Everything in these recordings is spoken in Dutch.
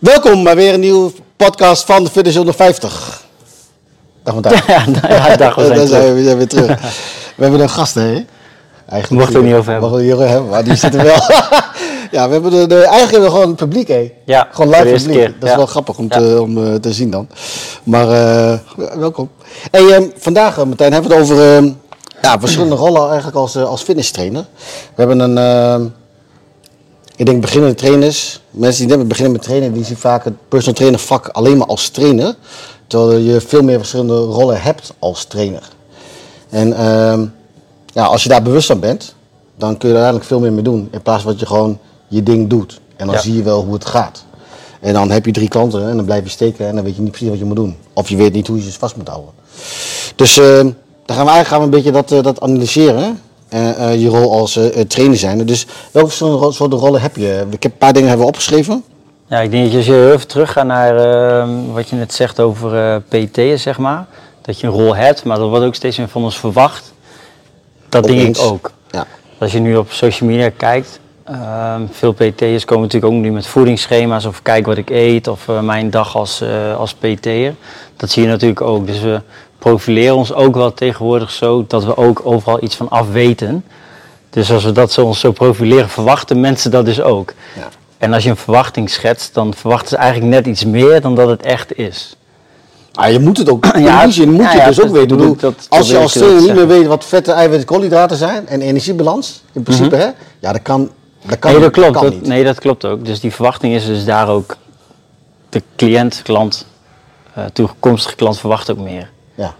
Welkom bij weer een nieuwe podcast van de Fitness onder 50. Dag Martijn. Dag, we zijn weer terug. We hebben een gast, hè? Eigenlijk mochten we het niet over hebben. Mochten we het niet over hebben, maar die zitten wel. Ja, we hebben eigenlijk hebben we gewoon het publiek, hè? Ja, gewoon live publiek. Keer. Dat is wel grappig om te zien dan. Maar welkom. Hey, vandaag, Martijn, hebben we het over verschillende rollen eigenlijk als fitnesstrainer. We hebben een... Ik denk beginnende trainers, mensen die net beginnen met trainen, die zien vaak het personal trainer vak alleen maar als trainer. Terwijl je veel meer verschillende rollen hebt als trainer. En als je daar bewust van bent, dan kun je er eigenlijk veel meer mee doen. In plaats van dat je gewoon je ding doet. En dan zie je wel hoe het gaat. En dan heb je 3 klanten en dan blijf je steken en dan weet je niet precies wat je moet doen. Of je weet niet hoe je ze vast moet houden. Dus daar gaan we een beetje dat analyseren. Je rol als trainer zijn. Dus welke soorten rollen heb je? Ik heb een paar dingen hebben opgeschreven. Ja, ik denk dat als je heel even teruggaat naar wat je net zegt over PT'en, zeg maar. Dat je een rol hebt, maar dat wordt ook steeds meer van ons verwacht. Dat denk ik ook. Ja. Als je nu op social media kijkt, veel PT'ers komen natuurlijk ook nu met voedingsschema's of kijk wat ik eet of mijn dag als PT'er. Dat zie je natuurlijk ook. Dus we profileren ons ook wel tegenwoordig zo dat we ook overal iets van af weten. Dus als we dat zo profileren, verwachten mensen dat dus ook. Ja. En als je een verwachting schetst, dan verwachten ze eigenlijk net iets meer dan dat het echt is. Ah, je moet het ook, in die zin moet je dus ook weten. Als je als trainer niet meer weet wat vetten, eiwitten, koolhydraten zijn en energiebalans, in principe, hè? Ja, dat kan niet. Dat klopt ook. Dus die verwachting is dus daar ook, de klant, toekomstige klant verwacht ook meer. Ja.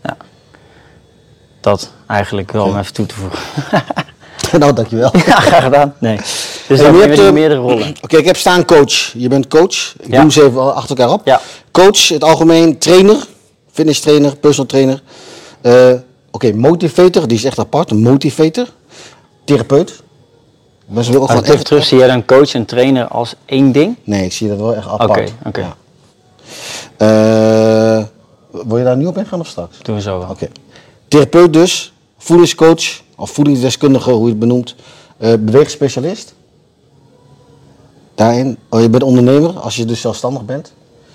Dat eigenlijk wel om even toe te voegen. Nou, dankjewel. Ja, graag gedaan. Nee. Dus dan heb je meerdere rollen. Oké, ik heb staan coach. Je bent coach. Ik noem ze even achter elkaar op. Ja. Coach, het algemeen, trainer, fitness trainer, personal trainer. Motivator, die is echt apart. Een motivator. Therapeut. Even terug, zie jij dan coach en trainer als één ding? Nee, ik zie dat wel echt apart. Oké. Ja. Wil je daar nu op ingaan of straks? Doen we zo wel. Oké. Therapeut dus, voedingscoach of voedingsdeskundige, hoe je het benoemt, beweegspecialist. Daarin, je bent ondernemer als je dus zelfstandig bent.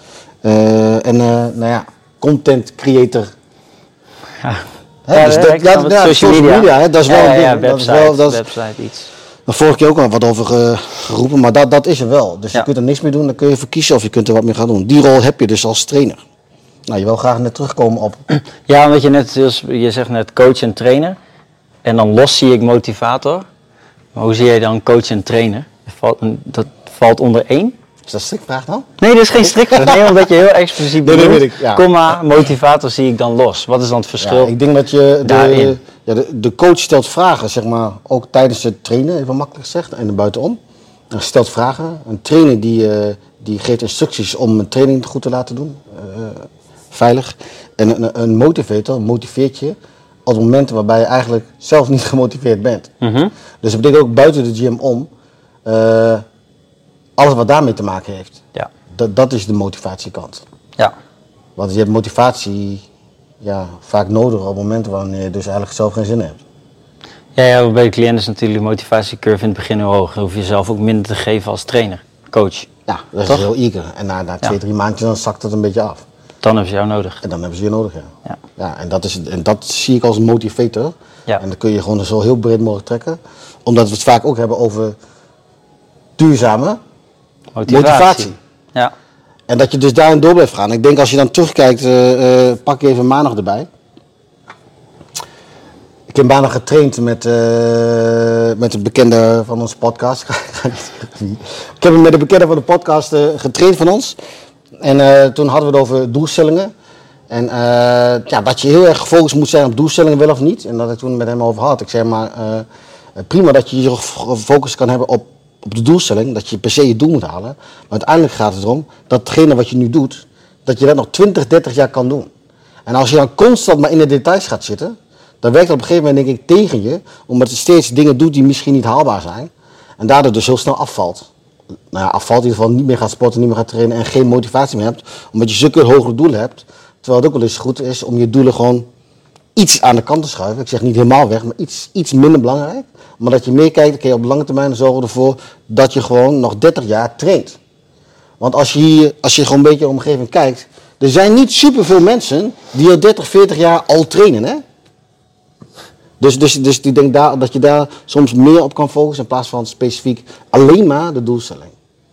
Content creator. Ja. Social media, hè, dat is wel een ding. Website, iets. Daar vorige keer ook al wat over geroepen, maar dat is er wel. Dus je kunt er niks mee doen, dan kun je voor kiezen of je kunt er wat mee gaan doen. Die rol heb je dus als trainer. Nou, je wil graag net terugkomen op... Ja, omdat je zegt net coach en trainer. En dan los zie ik motivator. Maar hoe zie jij dan coach en trainer? Dat valt onder één? Is dat een strikvraag dan? Nee, dat is geen strikvraag. Nee, omdat je heel expliciet benoemt. Nee, weet ik, ja. Komma, motivator zie ik dan los. Wat is dan het verschil? Ja, ik denk dat je de coach stelt vragen, zeg maar, ook tijdens het trainen, even makkelijk gezegd, en buitenom. Hij stelt vragen. Een trainer die geeft instructies om een training goed te laten doen. Veilig. En een motivator motiveert je op momenten waarbij je eigenlijk zelf niet gemotiveerd bent. Mm-hmm. Dus dat betekent ook buiten de gym om alles wat daarmee te maken heeft. Ja. Dat is de motivatiekant. Ja. Want je hebt motivatie vaak nodig op momenten wanneer je dus eigenlijk zelf geen zin hebt. Ja, bij de cliënt is natuurlijk de motivatiecurve in het begin heel hoog. Dan hoef je zelf ook minder te geven als trainer, coach. Ja, dat is heel eager. En na 2-3 maandjes dan zakt het een beetje af. Dan hebben ze jou nodig. En dan hebben ze je nodig, ja. En dat zie ik als een motivator. Ja. En dan kun je gewoon zo heel breed mogelijk trekken. Omdat we het vaak ook hebben over duurzame motivatie. Ja. En dat je dus daarin door blijft gaan. Ik denk als je dan terugkijkt, pak je even maandag erbij. Ik heb maandag getraind met een bekende van onze podcast. Ik heb met een bekende van de podcast getraind van ons. En toen hadden we het over doelstellingen. En dat je heel erg gefocust moet zijn op doelstellingen, wel of niet. En dat ik toen met hem over had. Ik zei maar, prima dat je je focus kan hebben op de doelstelling. Dat je per se je doel moet halen. Maar uiteindelijk gaat het erom dat hetgene wat je nu doet, dat je dat nog 20, 30 jaar kan doen. En als je dan constant maar in de details gaat zitten, dan werkt dat op een gegeven moment denk ik tegen je. Omdat je steeds dingen doet die misschien niet haalbaar zijn. En daardoor dus heel snel afvalt. Nou ja, afvalt in ieder geval, niet meer gaat sporten, niet meer gaat trainen en geen motivatie meer hebt. Omdat je zulke hogere doelen hebt. Terwijl het ook wel eens goed is om je doelen gewoon iets aan de kant te schuiven. Ik zeg niet helemaal weg, maar iets minder belangrijk. Maar dat je meer kijkt, op lange termijn zorgen we ervoor dat je gewoon nog 30 jaar traint. Want als je gewoon een beetje in de omgeving kijkt, er zijn niet superveel mensen die al 30, 40 jaar al trainen, hè? Dus ik denk dat je daar soms meer op kan focussen in plaats van specifiek alleen maar de doelstelling.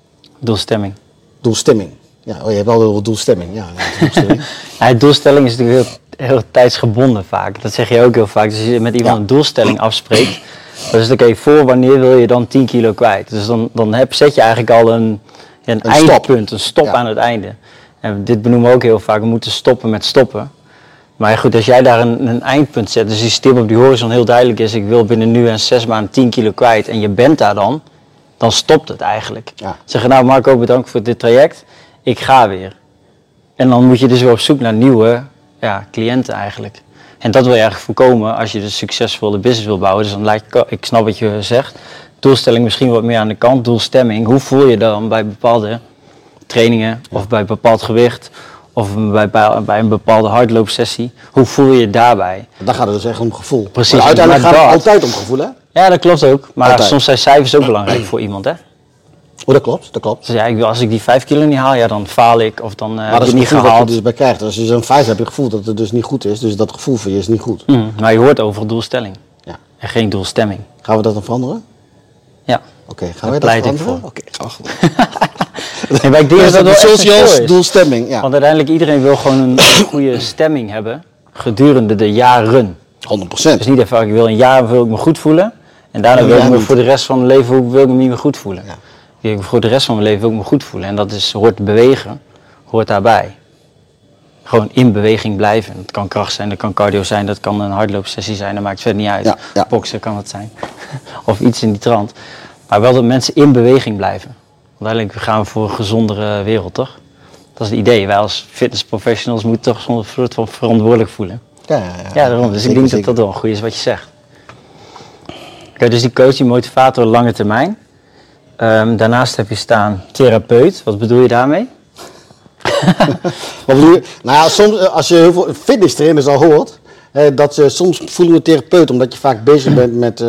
Doelstemming. Ja, je hebt wel een doelstelling. Ja, doelstelling. Ja, doelstelling is natuurlijk heel tijdsgebonden vaak. Dat zeg je ook heel vaak. Dus als je met iemand een doelstelling afspreekt, dan is het oké, voor wanneer wil je dan 10 kilo kwijt? Dus dan zet je eigenlijk al een eindpunt, een stop aan het einde. En dit benoemen we ook heel vaak, we moeten stoppen met stoppen. Maar goed, als jij daar een eindpunt zet, dus die stip op die horizon heel duidelijk is, ik wil binnen nu en 6 maanden 10 kilo kwijt en je bent daar dan stopt het eigenlijk. Ja. Zeggen, nou Marco, bedankt voor dit traject, ik ga weer. En dan moet je dus weer op zoek naar nieuwe cliënten eigenlijk. En dat wil je eigenlijk voorkomen als je dus succesvolle business wil bouwen. Dus dan ik snap wat je zegt, doelstelling misschien wat meer aan de kant, doelstemming. Hoe voel je dan bij bepaalde trainingen of bij bepaald gewicht of bij een bepaalde hardloopsessie? Hoe voel je je daarbij? Dan gaat het dus echt om gevoel. Precies. Maar uiteindelijk gaat het altijd om gevoel, hè? Ja, dat klopt ook. Maar altijd. Soms zijn cijfers ook belangrijk voor iemand, hè? Oh, dat klopt. Dus ja, als ik die 5 kilo niet haal, dan faal ik of dan heb ik het niet gehaald. Maar dat is het gevoel dat je dus bij krijgt. Als je zo'n 5 hebt, heb je het gevoel dat het dus niet goed is. Dus dat gevoel voor je is niet goed. Maar je hoort over doelstelling. Ja. En geen doelstemming. Gaan we dat dan veranderen? Ja. Oké, gaan we dat veranderen? Oké, ik denk dat wel sociaal doelstemming, ja. Want uiteindelijk iedereen wil gewoon een goede stemming hebben gedurende de jaren. 100%. Dus niet even, ik wil een jaar wil ik me goed voelen en daarna wil ik me voor de rest van mijn leven wil ik me niet meer goed voelen. Ja. Voor de rest van mijn leven wil ik me goed voelen en dat hoort bewegen, hoort daarbij. Gewoon in beweging blijven. Dat kan kracht zijn, dat kan cardio zijn, dat kan een hardloopsessie zijn, dat maakt verder niet uit. Ja. Boksen kan het zijn. Of iets in die trant. Maar wel dat mensen in beweging blijven. Want uiteindelijk gaan we voor een gezondere wereld, toch? Dat is het idee. Wij als fitnessprofessionals moeten toch zo'n soort van verantwoordelijk voelen. Ja, daarom. Dus ik denk dat dat wel goed is wat je zegt. Oké, dus die coach, die motivator lange termijn. Daarnaast heb je staan therapeut. Wat bedoel je daarmee? Wat bedoel je? Nou ja, soms als je heel veel fitnesstrainers al hoort, dat ze soms voelen we therapeut omdat je vaak bezig bent met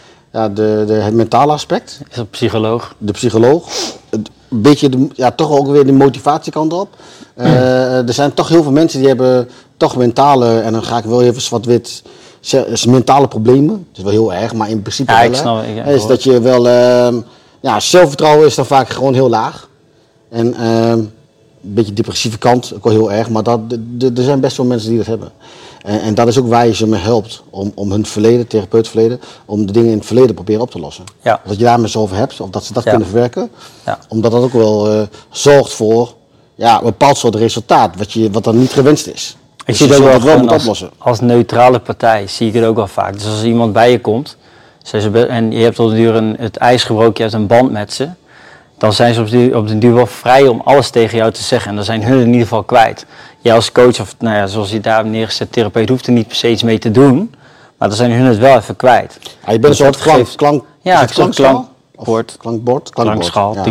het mentale aspect. Is dat psycholoog? De psycholoog. Een beetje toch ook weer de motivatiekant op. Er zijn toch heel veel mensen die hebben toch mentale, en dan ga ik wel even zwart-wit, mentale problemen. Het is wel heel erg, maar in principe wel. Ik snap, is dat je wel, zelfvertrouwen is dan vaak gewoon heel laag. En een beetje depressieve kant, ook wel heel erg, maar er zijn best wel mensen die dat hebben. En dat is ook waar je ze mee helpt, om hun verleden, therapeutverleden, om de dingen in het verleden proberen op te lossen. Ja. Dat je daar met ze over hebt, of dat ze dat kunnen verwerken. Ja. Omdat dat ook wel zorgt voor een bepaald soort resultaat, wat dan niet gewenst is. Ik zie het ook wel als neutrale partij, zie ik het ook wel vaak. Dus als iemand bij je komt, en je hebt op de duur het ijs gebroken, je hebt een band met ze, dan zijn ze op de duur wel vrij om alles tegen jou te zeggen. En dan zijn hun in ieder geval kwijt. Jij als coach, of zoals je daar neergezet therapeut, hoeft er niet per se iets mee te doen. Maar dan zijn hun het wel even kwijt. Ja, je bent een soort klankbord. Klankschaal. Ja.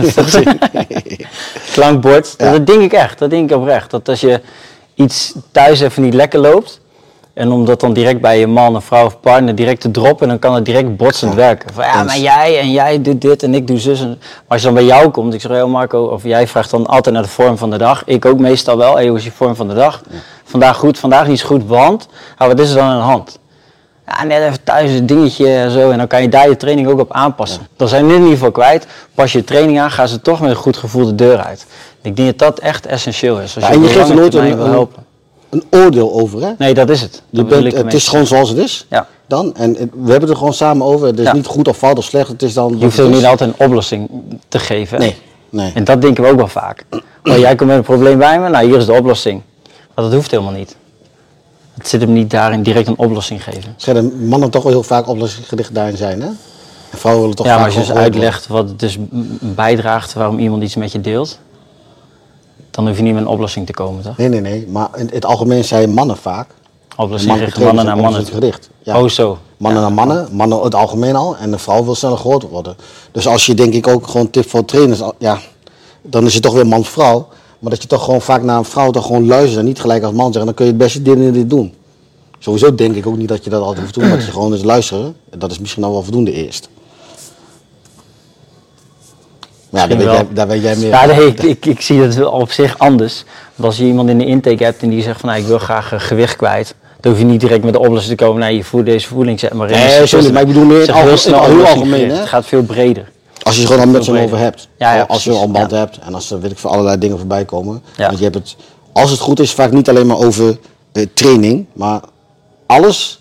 Klankbord. Ja. Dat denk ik echt. Dat denk ik oprecht. Dat als je iets thuis even niet lekker loopt, en om dat dan direct bij je man, of vrouw of partner direct te droppen, dan kan het direct botsend werken. Van, maar jij doet dit en ik doe zus. Maar als je dan bij jou komt, ik zeg, Marco, of jij vraagt dan altijd naar de vorm van de dag. Ik ook meestal wel, hoe is je vorm van de dag? Ja. Vandaag goed, vandaag niet zo goed, want wat is er dan aan de hand? Ja, net even thuis een dingetje en zo, en dan kan je daar je training ook op aanpassen. Ja. Dan zijn ze in ieder geval kwijt, pas je training aan, gaan ze toch met een goed gevoel de deur uit. Ik denk dat dat echt essentieel is. Als en je geeft er nooit een oordeel over, hè? Nee, dat is het. Het is gewoon zoals het is. Ja. Dan. En we hebben het er gewoon samen over. Het is niet goed of fout of slecht. Het is dan. Je hoeft er niet altijd een oplossing te geven. Nee. En dat denken we ook wel vaak. Jij komt met een probleem bij me, nou hier is de oplossing. Maar dat hoeft helemaal niet. Het zit hem niet daarin direct een oplossing geven. Schijnen mannen toch wel heel vaak oplossingsgericht daarin zijn, hè? En vrouwen willen toch vaak. Maar als je dus uitlegt wat het dus bijdraagt waarom iemand iets met je deelt, dan hoef je niet met een oplossing te komen, toch? Nee. Maar in het algemeen zijn mannen vaak. Oplossing mannen naar mannen. Ja. Oh, zo. Mannen naar mannen, mannen het algemeen al. En de vrouw wil sneller groot worden. Dus als je denk ik ook gewoon tip voor trainers, dan is het toch weer man-vrouw. Maar dat je toch gewoon vaak naar een vrouw toch gewoon luistert en niet gelijk als man zegt, dan kun je het beste dit doen. Sowieso denk ik ook niet dat je dat altijd hoeft te doen, maar dat je gewoon eens luisteren. Dat is misschien al wel voldoende eerst. Ja, daar weet jij meer. Ja, nee, ik zie het wel op zich anders. Want als je iemand in de intake hebt en die zegt van, ik wil graag gewicht kwijt. Dan hoef je niet direct met de oplossing te komen. Nee, je voert deze voeding, zet maar in. Nee, sorry, maar ik bedoel meer heel snel, heel algemeen. Hè? Het gaat veel breder. Als je er gewoon al met z'n over hebt. Ja, als je al een band hebt en als er weet ik voor allerlei dingen voorbij komen. Ja. Want je hebt het, als het goed is, vaak niet alleen maar over training, maar alles,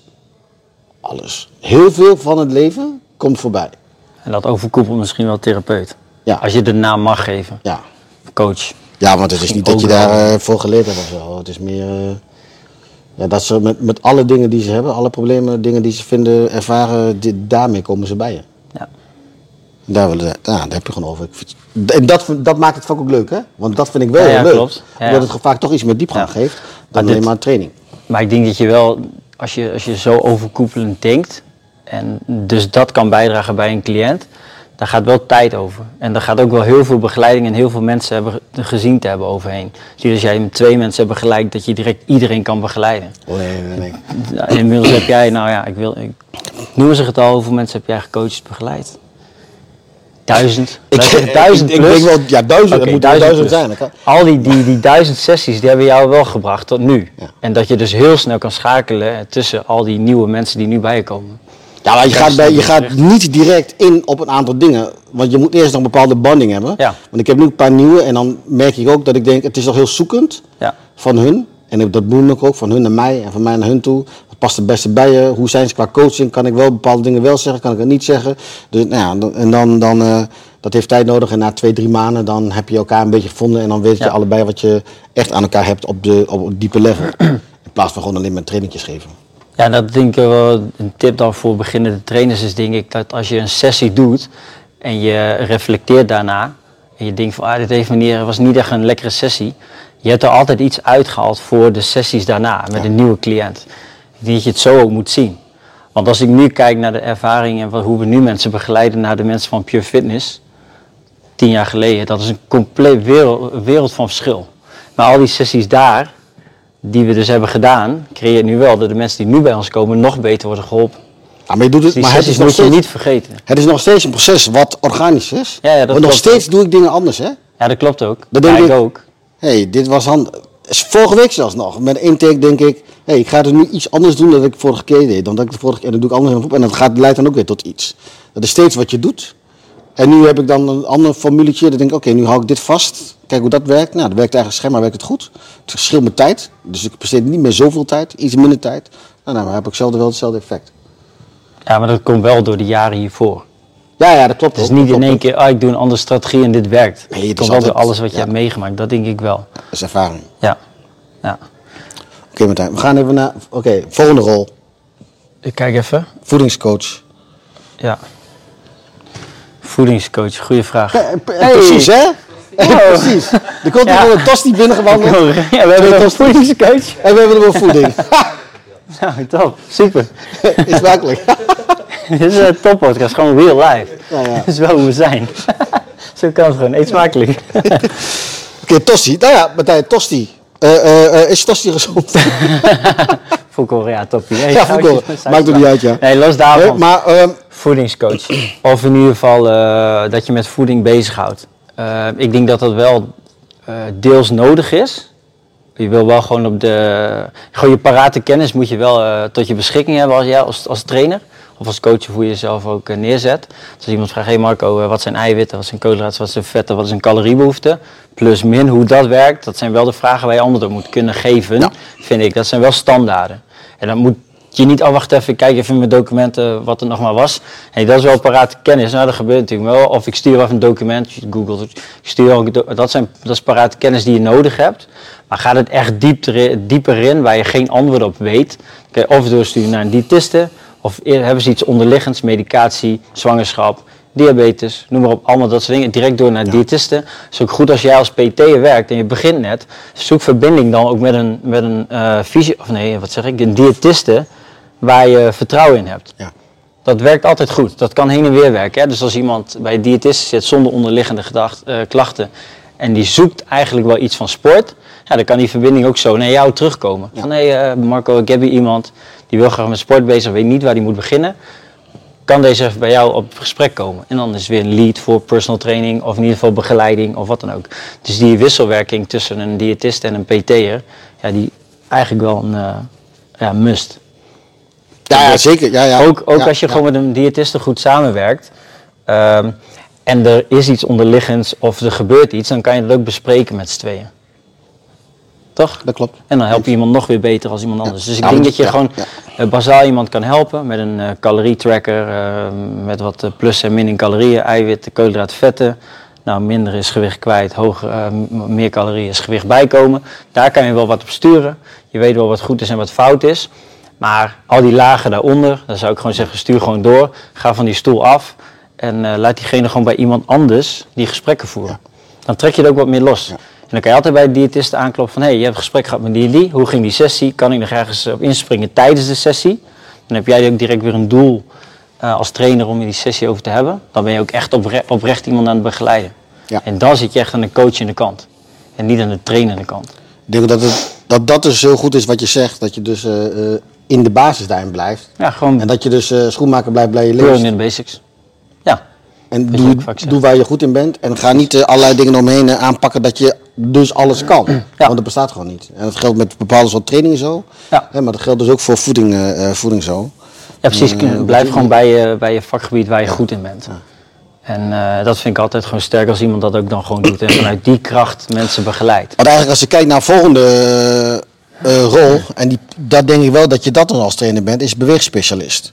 heel veel van het leven komt voorbij. En dat overkoepelt misschien wel therapeut. Ja. Als je de naam mag geven. Ja. Coach. Ja, want het is niet dat je daarvoor geleerd hebt of zo. Het is meer dat ze met alle dingen die ze hebben, alle problemen, dingen die ze vinden, ervaren, daarmee komen ze bij je. Ja. Daar heb je gewoon over. En dat maakt het vaak ook leuk, hè? Want dat vind ik wel heel leuk. Klopt. Ja, omdat het vaak toch iets meer diepgang geeft dan alleen maar training. Maar ik denk dat je wel, als je zo overkoepelend denkt, en dus dat kan bijdragen bij een cliënt, daar gaat wel tijd over. En daar gaat ook wel heel veel begeleiding en heel veel mensen hebben gezien te hebben overheen. Dus als jij met 2 mensen hebt begeleid, dat je direct iedereen kan begeleiden. Oh, nee. Inmiddels heb jij, noem eens een getal, hoeveel mensen heb jij gecoacht, begeleid? 1000? Ik denk wel, 1000, okay, dat moet 1000 zijn. Al die 1000 sessies, die hebben jou wel gebracht tot nu. Ja. En dat je dus heel snel kan schakelen tussen al die nieuwe mensen die nu bij je komen. Ja, maar je gaat niet direct in op een aantal dingen. Want je moet eerst nog een bepaalde banding hebben. Ja. Want ik heb nu een paar nieuwe en dan merk ik ook dat ik denk, het is nog heel zoekend van hun. En dat boeit me ook, van hun naar mij en van mij naar hun toe. Wat past het beste bij je? Hoe zijn ze qua coaching? Kan ik wel bepaalde dingen wel zeggen? Kan ik het niet zeggen? Dus dat heeft tijd nodig. En na 2-3 maanden dan heb je elkaar een beetje gevonden. En dan weet je allebei wat je echt aan elkaar hebt op het diepe level. In plaats van gewoon alleen maar trainingjes geven. Ja, dat denk ik wel een tip dan voor beginnende trainers is denk ik dat als je een sessie doet en je reflecteert daarna en je denkt van dit was niet echt een lekkere sessie. Je hebt er altijd iets uitgehaald voor de sessies daarna met een nieuwe cliënt. Ik denk dat je het zo ook moet zien. Want als ik nu kijk naar de ervaring en hoe we nu mensen begeleiden naar de mensen van Pure Fitness, 10 jaar geleden, dat is een compleet wereld van verschil. Maar al die sessies daar, die we dus hebben gedaan, creëert nu wel dat de mensen die nu bij ons komen nog beter worden geholpen. Ja, maar je doet het, dus maar het is moet je niet vergeten. Het is nog steeds een proces wat organisch is. Ja, maar nog steeds doe ik dingen anders, hè? Ja, dat klopt ook. Dat denk ik ook. Dit was vorige week zelfs nog. Met intake denk ik, ik ga dus nu iets anders doen dan ik vorige keer deed. Dan dat ik de vorige keer, en dat doe ik anders op. En dat leidt dan ook weer tot iets. Dat is steeds wat je doet. En nu heb ik dan een ander formuletje. Dan denk ik, nu hou ik dit vast. Kijk hoe dat werkt. Nou, dat werkt eigenlijk schijnbaar werkt het goed. Het verschilt met tijd. Dus ik besteed niet meer zoveel tijd. Iets minder tijd. Nou, maar heb ik wel hetzelfde effect. Ja, maar dat komt wel door de jaren hiervoor. Ja, dat klopt. Het is niet in één keer, ik doe een andere strategie en dit werkt. Nee, het komt wel door alles wat je hebt meegemaakt. Dat denk ik wel. Dat is ervaring. Ja. Oké, Martijn. We gaan even naar... volgende rol. Ik kijk even. Voedingscoach. Ja. Voedingscoach, goede vraag. Precies, hè? Precies. Er komt hier gewoon een tosti binnengewandeld. Ja, we hebben een voedingscoach. En we hebben er wel voeding. Nou, top. Super. Is makkelijk. Dit is een toppodcast, gewoon real life. Ja. Dat is wel hoe we zijn. Zo kan het gewoon. Eet smakelijk. Oké, tosti. Nou ja, Martijn, tosti. Is tosti gezond? Volkoren, ja, toppie. Hey, ja, volkoren. Maakt er niet uit, ja. Nee, los daarvan. Maar, voedingscoach. Of in ieder geval dat je met voeding bezighoudt. Ik denk dat dat wel deels nodig is. Je wil wel gewoon gewoon je parate kennis moet je wel tot je beschikking hebben als trainer. Of als coach hoe je jezelf ook neerzet. Dus als iemand vraagt, hey Marco, wat zijn eiwitten, wat zijn koolhydraten, wat zijn vetten, wat is een caloriebehoefte? Plus min, hoe dat werkt, dat zijn wel de vragen waar je antwoord op moet kunnen geven, vind ik. Dat zijn wel standaarden. En dan moet je niet, wacht even, ik kijk even in mijn documenten wat er nog maar was. Hey, dat is wel parate kennis. Nou, dat gebeurt natuurlijk wel. Of ik stuur wel even een document, Google, ik stuur ook, dat is parate kennis die je nodig hebt. Maar gaat het echt dieper in, waar je geen antwoord op weet, of doorsturen naar een diëtiste, of hebben ze iets onderliggends, medicatie, zwangerschap, diabetes, noem maar op, allemaal dat soort dingen, direct door naar diëtisten. Het is ook goed als jij als PT'er werkt en je begint net, zoek verbinding dan ook met een diëtiste waar je vertrouwen in hebt. Ja. Dat werkt altijd goed, dat kan heen en weer werken. Hè? Dus als iemand bij een diëtiste zit zonder onderliggende klachten en die zoekt eigenlijk wel iets van sport, dan kan die verbinding ook zo naar jou terugkomen. Ja. Van Marco, ik heb hier iemand die wil graag met sport bezig, weet niet waar die moet beginnen. kan deze even bij jou op gesprek komen. En dan is het weer een lead voor personal training of in ieder geval begeleiding of wat dan ook. Dus die wisselwerking tussen een diëtist en een PT'er, ja, die eigenlijk wel een must. Ja, zeker. Ja. Ook als je gewoon met een diëtiste goed samenwerkt en er is iets onderliggends of er gebeurt iets, dan kan je dat ook bespreken met z'n tweeën. Toch? Dat klopt. En dan help je iemand nog weer beter als iemand anders. Dus ik denk dat je gewoon bazaal iemand kan helpen met een calorietracker, met wat plus en min in calorieën, eiwitten, koolhydraten, vetten. Nou, minder is gewicht kwijt, meer calorieën is gewicht bijkomen. Daar kan je wel wat op sturen. Je weet wel wat goed is en wat fout is. Maar al die lagen daaronder, dan zou ik gewoon zeggen, stuur gewoon door. Ga van die stoel af en laat diegene gewoon bij iemand anders die gesprekken voeren. Dan trek je het ook wat meer los. Ja. En dan kan je altijd bij de diëtist aankloppen van, hey, je hebt een gesprek gehad met die. Hoe ging die sessie? Kan ik nog ergens op inspringen tijdens de sessie? Dan heb jij ook direct weer een doel als trainer om in die sessie over te hebben. Dan ben je ook echt oprecht iemand aan het begeleiden. Ja. En dan zit je echt aan de coachende kant. En niet aan de trainende kant. Ik denk dat dus heel goed is wat je zegt. Dat je dus in de basis daarin blijft. Ja, gewoon. En dat je dus schoenmaker blijft bij je leest. Pure in de basics. Ja. En doe waar je goed in bent. En ga niet allerlei dingen omheen aanpakken dat je dus alles kan. Ja. Want dat bestaat gewoon niet. En dat geldt met bepaalde soort trainingen zo. Ja. Maar dat geldt dus ook voor voeding zo. Ja, precies. Blijf gewoon bij je vakgebied waar je goed in bent. Ja. En dat vind ik altijd gewoon sterk als iemand dat ook dan gewoon doet. En vanuit die kracht mensen begeleidt. Want eigenlijk als je kijkt naar een volgende rol. En dat denk ik wel dat je dat dan als trainer bent. Is beweegspecialist.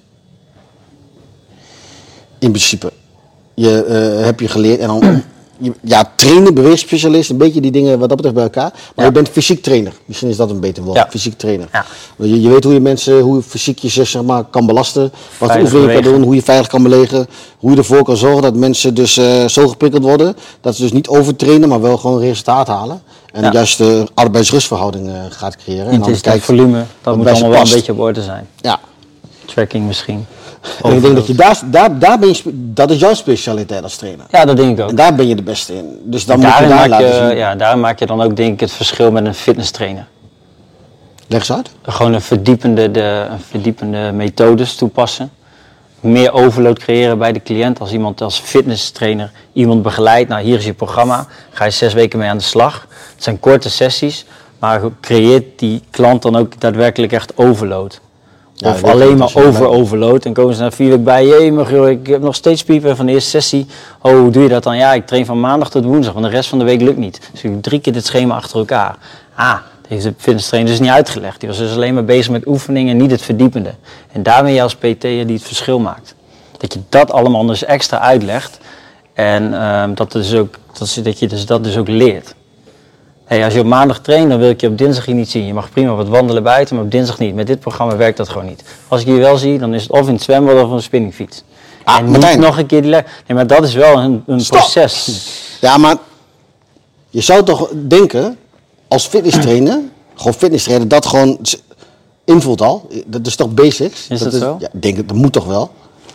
In principe. Heb je geleerd en dan trainen, beweegspecialist, een beetje die dingen wat dat betreft bij elkaar. Maar je bent fysiek trainer. Misschien is dat een beter woord. Ja. Fysiek trainer. Ja. Je weet hoe je fysiek je zeg maar kan belasten. Wat oefeningen kan doen, hoe je veilig kan belegen. Hoe je ervoor kan zorgen dat mensen dus zo geprikkeld worden. Dat ze dus niet overtrainen, maar wel gewoon resultaat halen. En de juiste arbeids-rustverhouding gaat creëren. Intensiteit, volume, dat moet allemaal wel een beetje op orde zijn. Ja. Tracking misschien. En ik denk dat je daar ben je, dat is jouw specialiteit als trainer. Ja, dat denk ik ook. En daar ben je de beste in. Dus dan moet je daar laten zien. Ja, daar maak je dan ook denk ik het verschil met een fitness trainer. Leg eens uit. Gewoon een verdiepende methodes toepassen. Meer overload creëren bij de cliënt. Als iemand als fitness trainer iemand begeleidt. Nou, hier is je programma. Ga je 6 weken mee aan de slag. Het zijn korte sessies. Maar creëert die klant dan ook daadwerkelijk echt overload. Of alleen maar overload en komen ze na 4 weken bij. Joh, ik heb nog steeds piepen van de eerste sessie. Oh, hoe doe je dat dan? Ja, ik train van maandag tot woensdag, want de rest van de week lukt niet. Dus ik 3 keer dit schema achter elkaar. Dat heeft de fitness trainer dus niet uitgelegd. Die was dus alleen maar bezig met oefeningen en niet het verdiepende. En daar ben je als PT'er die het verschil maakt. Dat je dat allemaal dus extra uitlegt. En dat je dat dus ook leert. Hey, als je op maandag traint, dan wil ik je op dinsdag hier niet zien. Je mag prima wat wandelen buiten, maar op dinsdag niet. Met dit programma werkt dat gewoon niet. Als ik je wel zie, dan is het of in het zwembad of een spinningfiets. En niet Martijn. Nog een keer die Nee, maar dat is wel een proces. Ja, maar je zou toch denken, als fitness trainer, dat gewoon invult al. Dat is toch basics? Is dat zo? Ja, ik denk, dat moet toch wel?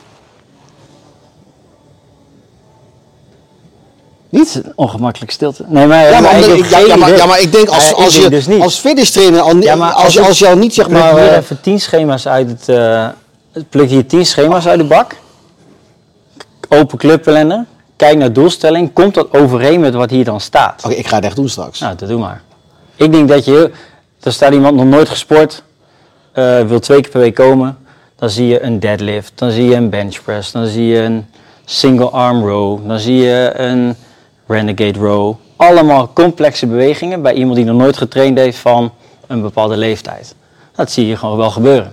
Niet ongemakkelijk stilte. Nee, maar ik denk als je dus als fitness trainer als je al niet zeg maar hier even 10 schema's uit pluk hier 10 schema's uit de bak. Open clubkalender. Kijk naar doelstelling. Komt dat overeen met wat hier dan staat? Oké, ik ga het echt doen straks. Nou, dat doe maar. Ik denk dat er staat iemand nog nooit gesport, wil 2 keer per week komen. Dan zie je een deadlift, dan zie je een bench press, dan zie je een single arm row, dan zie je een renegade row. Allemaal complexe bewegingen bij iemand die nog nooit getraind heeft van een bepaalde leeftijd. Dat zie je gewoon wel gebeuren.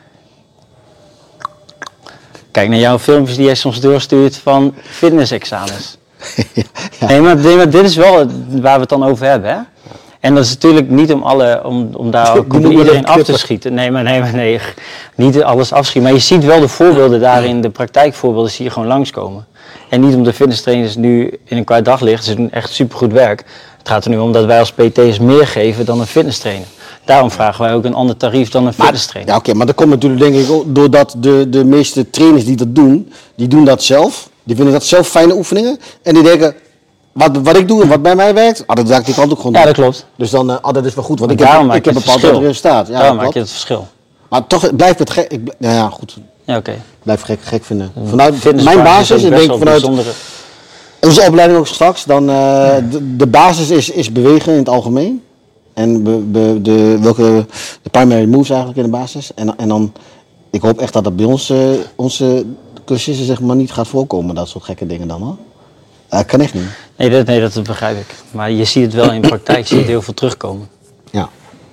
Kijk naar jouw filmpjes die jij soms doorstuurt van fitnessexamens. Ja. Nee, maar dit is wel waar we het dan over hebben, hè? En dat is natuurlijk niet om daar ook iedereen af te schieten. Nee, niet alles afschieten. Maar je ziet wel de voorbeelden daarin, de praktijkvoorbeelden zie je gewoon langskomen. En niet om de fitnesstrainers nu in een kwart daglicht, ze doen echt supergoed werk. Het gaat er nu om dat wij als PT's meer geven dan een fitnesstrainer. Daarom vragen wij ook een ander tarief dan een fitnesstrainer. Ja, oké, maar dat komt natuurlijk denk ik ook doordat de meeste trainers die dat doen, die doen dat zelf. Die vinden dat zelf fijne oefeningen. En die denken, wat ik doe en wat bij mij werkt, dat ga ik die kant ook gewoon doen. Ja, dat klopt. Dus dan, dat is wel goed, want ik heb een bepaald resultaat. Ja, daarom maak je het verschil. Maar toch blijf het gek. Nou ja, goed. Ja, oké. Blijf gek vinden. Vanuit mijn basis, en denk vanuit onze opleiding ook straks, dan de basis is bewegen in het algemeen. En de primary moves eigenlijk in de basis. En dan, ik hoop echt dat dat bij ons, onze cursisten zeg maar niet gaat voorkomen, dat soort gekke dingen dan hoor. Kan echt niet. Nee, dat begrijp ik. Maar je ziet het wel in de praktijk, je ziet het heel veel terugkomen. Ja.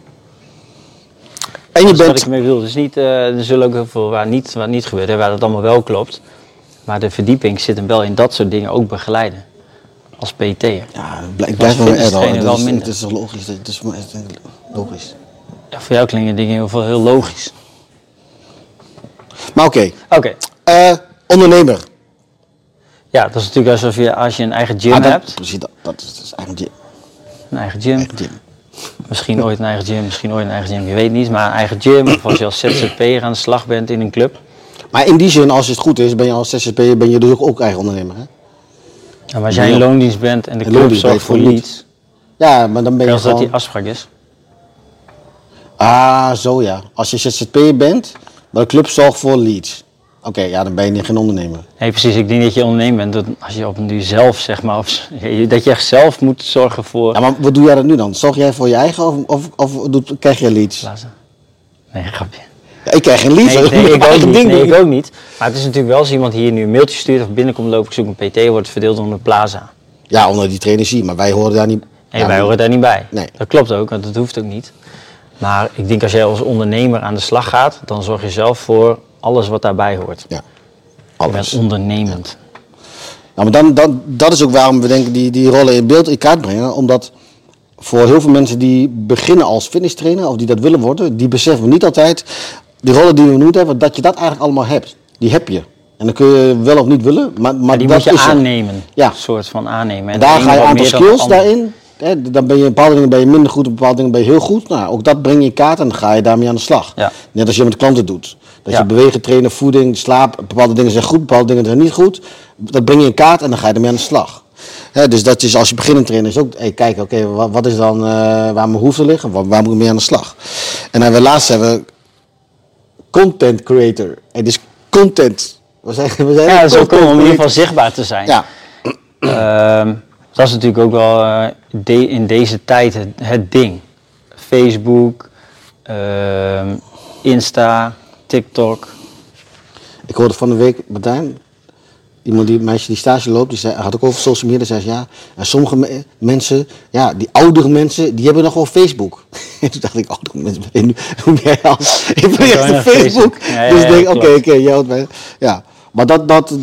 En dat is wat ik mee bedoel. Dus niet, er zullen ook heel veel waar niet gebeurt, waar dat allemaal wel klopt. Maar de verdieping zit hem wel in dat soort dingen ook begeleiden. Als PT'er. Ja, ik blijf wel wel minder. Het is toch logisch. Het is logisch. Ja, voor jou klinken dingen heel logisch. Maar oké. Ondernemer. Ja, dat is natuurlijk alsof als je een eigen gym hebt. Precies, dat is eigen gym. Een eigen gym. Misschien ooit een eigen gym, je weet niet. Maar een eigen gym, of als je als ZZP'er aan de slag bent in een club. Maar in die zin, als het goed is, ben je als ZZP'er ben je dus ook eigen ondernemer, hè? Ja, maar als jij in loondienst bent en de club zorgt voor leads. Ja, maar dan ben je als dat die afspraak is. Ah, zo ja. Als je ZZP'er bent, maar de club zorgt voor leads. Oké, ja, dan ben je geen ondernemer. Nee, precies. Ik denk dat je ondernemer bent als je op nu zelf, zeg maar, dat je echt zelf moet zorgen voor... Ja, maar wat doe jij dat nu dan? Zorg jij voor je eigen of krijg je leads? Nee, grapje. Ja, ik krijg geen leads. Ik ook niet. Maar het is natuurlijk wel als iemand hier nu een mailtje stuurt of binnenkomt lopen, ik zoek een PT, wordt verdeeld onder Plaza. Ja, onder die trainersie, maar wij horen daar niet... Nee, wij horen daar niet bij. Nee. Dat klopt ook, want dat hoeft ook niet. Maar ik denk als jij als ondernemer aan de slag gaat, dan zorg je zelf voor alles wat daarbij hoort. Ja, alles. Je bent ondernemend. Ja, maar dat is ook waarom we denken die rollen in beeld in kaart brengen. Omdat voor heel veel mensen die beginnen als fitnesstrainer of die dat willen worden, die beseffen niet altijd, die rollen die we genoemd hebben, dat je dat eigenlijk allemaal hebt. Die heb je. En dan kun je wel of niet willen, maar die dat moet je is aannemen. Ja. Een soort van aannemen. En daar ga je een aantal skills daarin. Hè, dan ben je bepaalde dingen ben je minder goed, bepaalde dingen ben je heel goed. Nou, ook dat breng je in kaart en dan ga je daarmee aan de slag. Ja. Net als je met klanten doet. Dat je bewegen, trainen, voeding, slaap, bepaalde dingen zijn goed, bepaalde dingen zijn niet goed. Dat breng je in kaart en dan ga je ermee aan de slag. Hè, dus dat is als je beginnend trainer is ook, kijk, wat is dan waar mijn hoefte liggen, waar moet ik mee aan de slag? En dan laatst hebben we content creator. Het is content. We zijn zo om in ieder geval zichtbaar te zijn. Ja. Dat is natuurlijk ook wel in deze tijd het ding. Facebook, Insta, TikTok. Ik hoorde van de week, Martijn, een meisje die stage loopt, die had ook over social media, zei ze ja. En sommige mensen, ja, die oudere mensen, die hebben nog wel Facebook. Toen dacht ik, oudere mensen, hoe ben jij als? Ik ben echt op Facebook. Ja, dus ik denk, oké, ja. Maar dat.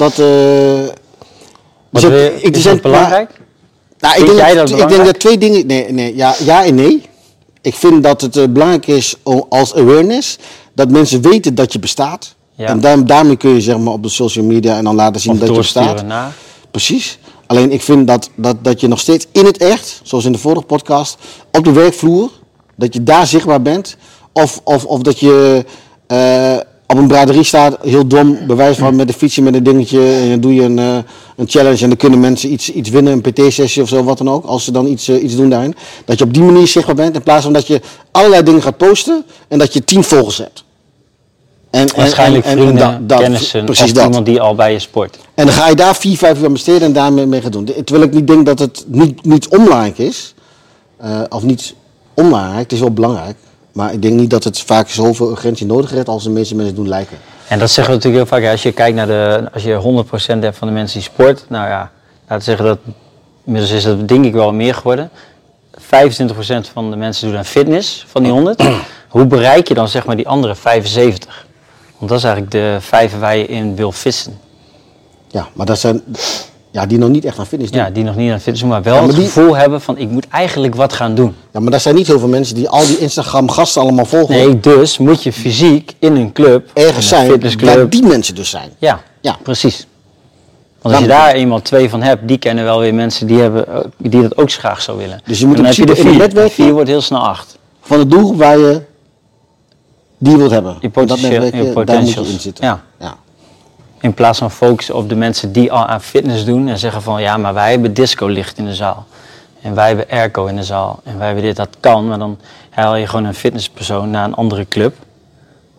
Is dat belangrijk? Nou, ik denk dat twee dingen. Nee, ja en nee. Ik vind dat het belangrijk is als awareness dat mensen weten dat je bestaat. Ja. En daarmee kun je zeg maar op de social media en dan laten zien dat je bestaat. Precies. Alleen ik vind dat je nog steeds in het echt, zoals in de vorige podcast, op de werkvloer, dat je daar zichtbaar bent. Of dat je op een braderie staat, heel dom, bewijs van met een fietsje, met een dingetje. En dan doe je een challenge en dan kunnen mensen iets winnen, een PT-sessie of zo, wat dan ook. Als ze dan iets doen daarin. Dat je op die manier zichtbaar bent, in plaats van dat je allerlei dingen gaat posten en dat je 10 volgers hebt. Waarschijnlijk vrienden, kennissen of iemand die al bij je sport. En dan ga je daar 4-5 uur aan besteden en daarmee mee gaan doen. Terwijl ik niet denk dat het niet onbelangrijk is. Of niet onbelangrijk, het is wel belangrijk. Maar ik denk niet dat het vaak zoveel urgentie nodig heeft als de meeste mensen doen lijken. En dat zeggen we natuurlijk heel vaak. Als je kijkt naar als je 100% hebt van de mensen die sport. Nou ja, laten we zeggen dat inmiddels is dat denk ik wel meer geworden. 25% van de mensen doen aan fitness van die 100. Hoe bereik je dan zeg maar die andere 75? Want dat is eigenlijk de 5 waar je in wil vissen. Ja, maar dat zijn die nog niet echt aan fitness doen. Ja, die nog niet aan fitness doen, maar wel het gevoel hebben van ik moet eigenlijk wat gaan doen. Ja, maar daar zijn niet heel veel mensen die al die Instagram gasten allemaal volgen. Nee, dus moet je fysiek in een club, ergens zijn, waar die mensen dus zijn. Ja, precies. Want als je daar eenmaal 2 van hebt, die kennen wel weer mensen die dat ook graag zo willen. Dus je moet in principe in het netwerk 4 wordt heel snel 8. Van het doelgroep waar je die wilt hebben. Je potentials. Daar moet je in zitten. Ja. In plaats van focussen op de mensen die al aan fitness doen en zeggen van ja, maar wij hebben discolicht in de zaal. En wij hebben airco in de zaal. En wij hebben dit, dat kan. Maar dan haal je gewoon een fitnesspersoon naar een andere club.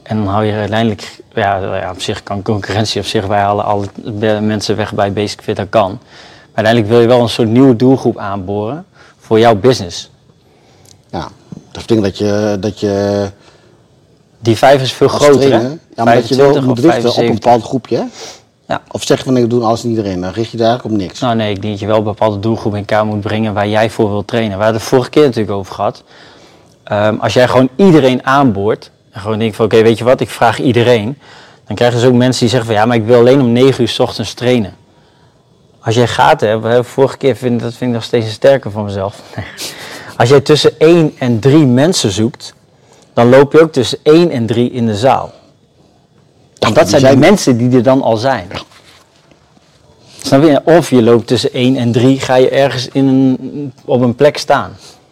En dan hou je uiteindelijk, op zich kan concurrentie op zich, wij halen alle mensen weg bij Basic Fit, dat kan. Maar uiteindelijk wil je wel een soort nieuwe doelgroep aanboren voor jouw business. Ja, dat betekent dat je die 5 is veel groter, hè? Ja, maar dat je wel moet richten op een bepaald groepje, hè? Ja. Of zeg je van, ik doe alles en iedereen, dan richt je daar eigenlijk op niks. Nou nee, ik denk dat je wel een bepaalde doelgroep in elkaar moet brengen waar jij voor wilt trainen. We hadden het de vorige keer natuurlijk over gehad. Als jij gewoon iedereen aanboort en gewoon denkt van oké, weet je wat, ik vraag iedereen. Dan krijg je dus ook mensen die zeggen van ja, maar ik wil alleen om 9 uur 's ochtends trainen. Als jij gaten hebt, vorige keer vind ik nog steeds een sterker van mezelf. Als jij tussen 1 en 3 mensen zoekt, dan loop je ook tussen 1 en 3 in de zaal. Want dat zijn de mensen die er dan al zijn. Snap je? Of je loopt tussen 1 en 3, ga je ergens op een plek staan.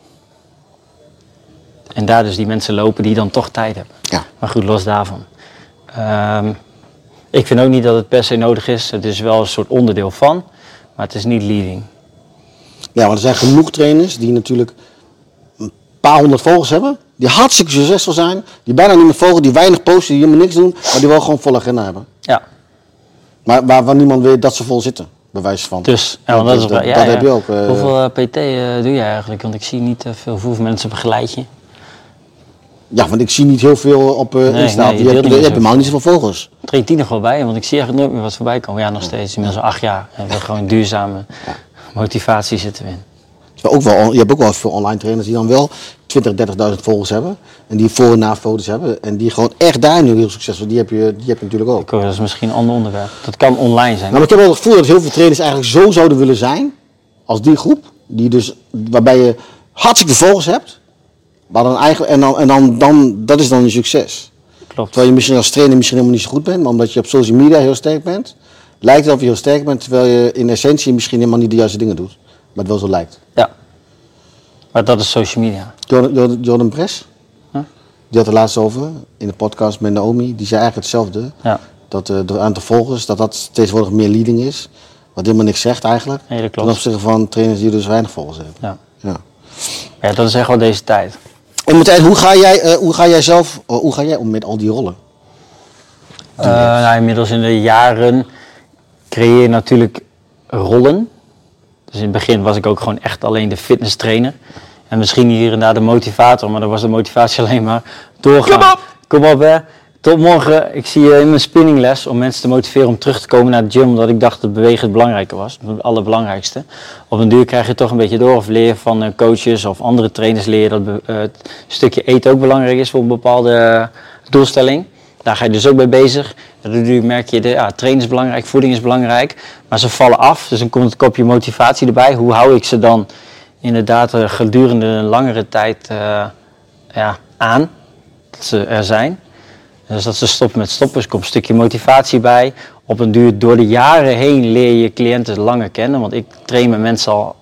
En daar dus die mensen lopen die dan toch tijd hebben. Ja. Maar goed, los daarvan. Ik vind ook niet dat het per se nodig is. Het is wel een soort onderdeel van, maar het is niet leading. Ja, want er zijn genoeg trainers die natuurlijk een paar honderd volgers hebben. Die hartstikke succesvol zijn. Die bijna niet meer volgen, die weinig posten, die helemaal niks doen. Maar die wel gewoon volle agenda hebben. Ja. Maar waarvan niemand weet dat ze vol zitten, bij wijze van. Dus, dat heb je ook. Hoeveel PT doe je eigenlijk? Want ik zie niet veel. Hoeveel mensen begeleid je? Ja, want ik zie niet heel veel op Insta. Je hebt helemaal niet zoveel volgers. Treedt die nog wel bij? Want ik zie eigenlijk nooit meer wat voorbij komen. Ja, nog steeds. Inmiddels 8 jaar. En we gewoon duurzame motivatie zitten we in. Je hebt ook wel veel online trainers die dan wel 20.000, 30.000 volgers hebben. En die voor- en na-foto's hebben. En die gewoon echt daar nu heel succesvol. Die heb je natuurlijk ook. Dat is misschien een ander onderwerp. Dat kan online zijn. Nou, maar ik heb wel het gevoel dat heel veel trainers eigenlijk zo zouden willen zijn. Als die groep. Waarbij je hartstikke volgers hebt. Maar dan eigenlijk, en dan, dat is dan je succes. Klopt. Terwijl je misschien als trainer misschien helemaal niet zo goed bent. Maar omdat je op social media heel sterk bent. Lijkt het of je heel sterk bent. Terwijl je in essentie misschien helemaal niet de juiste dingen doet. Maar het wel zo lijkt. Ja. Maar dat is social media. Jordan Press, die had er laatst over in de podcast met Naomi. Die zei eigenlijk hetzelfde. Ja. Dat het aantal volgers, dat tegenwoordig meer leading is. Wat helemaal niks zegt eigenlijk. Nee, dat klopt. Ten opzichte van trainers die dus weinig volgers hebben. Ja. Ja. Ja, dat is echt wel deze tijd. En Martijn, hoe ga jij om met al die rollen? Inmiddels in de jaren creëer je natuurlijk rollen. Dus in het begin was ik ook gewoon echt alleen de fitness trainer. En misschien hier en daar de motivator, maar dan was de motivatie alleen maar doorgaan. Kom op hè, tot morgen. Ik zie je in mijn spinningles om mensen te motiveren om terug te komen naar de gym. Omdat ik dacht dat bewegen het belangrijke was, het allerbelangrijkste. Op een duur krijg je toch een beetje door of leer van coaches of andere trainers leren dat het stukje eten ook belangrijk is voor een bepaalde doelstelling. Daar ga je dus ook mee bezig. Nu merk je, trainen is belangrijk, voeding is belangrijk. Maar ze vallen af, dus dan komt het kopje motivatie erbij. Hoe hou ik ze dan inderdaad gedurende een langere tijd aan? Dat ze er zijn. Dus dat ze stoppen met stoppen, dus er komt een stukje motivatie bij. Op een duur, door de jaren heen leer je cliënten langer kennen. Want ik train met mensen al